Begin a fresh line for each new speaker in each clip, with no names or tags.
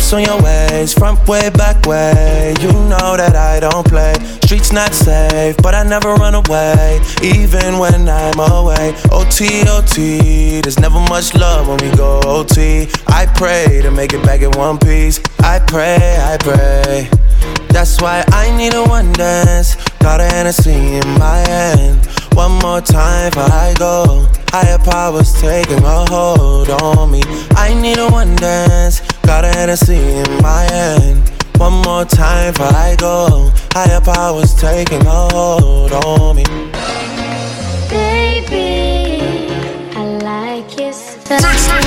ice on your waist, front way, back way. You know that I don't play. Streets not safe, but I never run away, even when I'm away. OT, OT, there's never much love when we go OT. I pray to make it back in one piece. I pray, I pray. That's why I need a one dance. Got a Hennessy in my hand. One more time before I go. Higher powers taking a hold on me. I need a one dance. Got a Hennessy in my hand. One more time before I go. Higher powers taking a hold on me.
Baby, I like your style.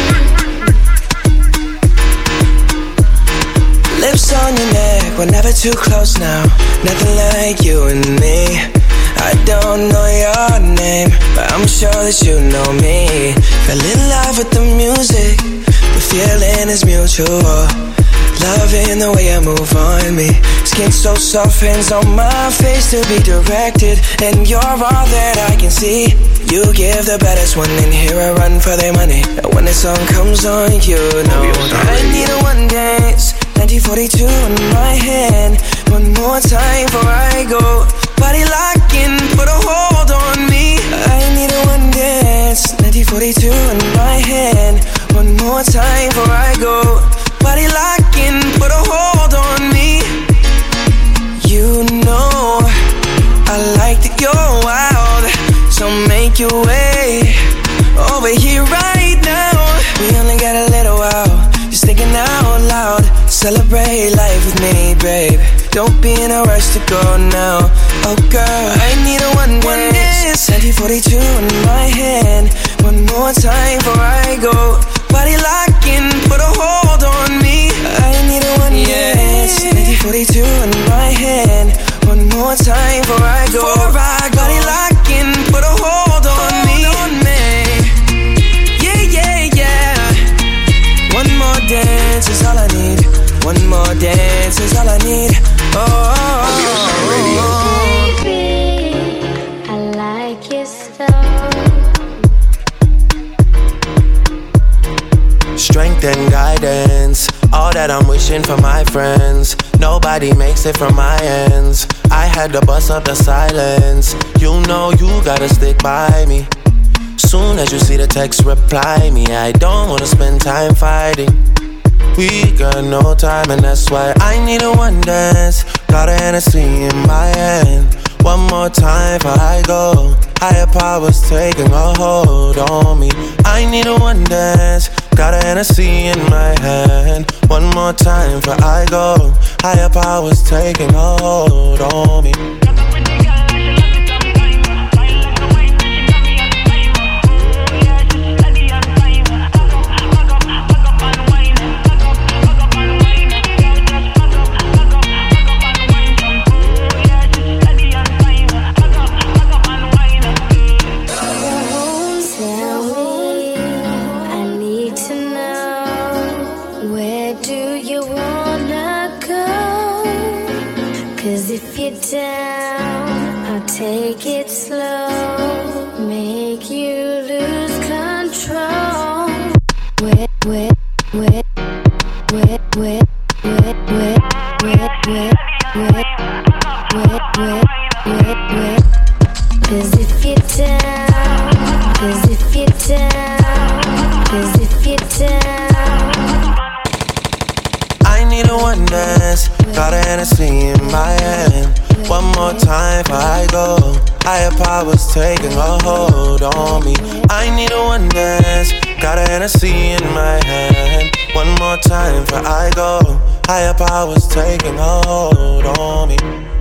Lips on your neck, we're never too close now. Nothing like you and me. I don't know your name, but I'm sure that you know me. Fell in love with the music, the feeling is mutual. Loving the way you move on me. Skin so soft, hands on my face to be directed. And you're all that I can see. You give the baddest one in here a run for their money. And when the song comes on, you know I need a one dance. 1942 in my hand. One more time before I go. Body locking, put a hold on me. I need a one dance. 1942 in my hand. One more time before I go. Body locking, put a hold on me. You know I like that you're wild, so make your way over here right now. We only got a little while, just thinking out loud. Celebrate life with me, babe. Don't be in a rush to go now. Oh girl, I need a one dance. 1942 in my hand. One more time before I go. Body locking, put a hold on me. I need a one dance. 1942 in my hand. One more time before I go. Body locking, put a hold on me. Yeah, yeah, yeah. One more dance is all I need. One more dance is all I need.
Baby, I like your style.
Strength and guidance, all that I'm wishing for my friends. Nobody makes it from my ends. I had to bust up the silence. You know you gotta stick by me. Soon as you see the text, reply me. I don't wanna spend time fighting. We got no time and that's why I need a one dance. Got a Hennessy in my hand. One more time before I go. Higher powers taking a hold on me. I need a one dance. Got a Hennessy in my hand. One more time before I go. Higher powers taking a hold on me.
Take it slow, make you lose control. Wet, wet, wet, wet, wet, wet, wet, wet, wet, wet, wet, wet, wet, wet. 'Cause if you're down, 'cause if you're down, 'cause if you're down.
I need a one dance, got a Hennessy in my hand. One more time before I go. Higher powers taking a hold on me. I need a one dance, got a Hennessy in my hand. One more time before I go. Higher powers taking a hold on me.